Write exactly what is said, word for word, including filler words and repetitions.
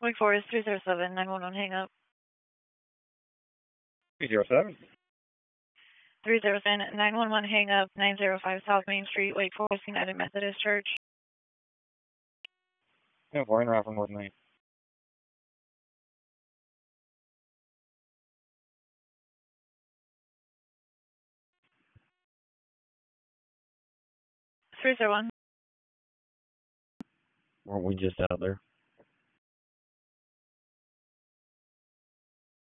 Wake Forest three zero seven, nine one one, hang up. three zero seven. three zero seven, nine one one, hang up, nine oh five South Main Street, Wake Forest United Methodist Church. Yeah, four, in route from North Main. three zero one. Weren't we just out there?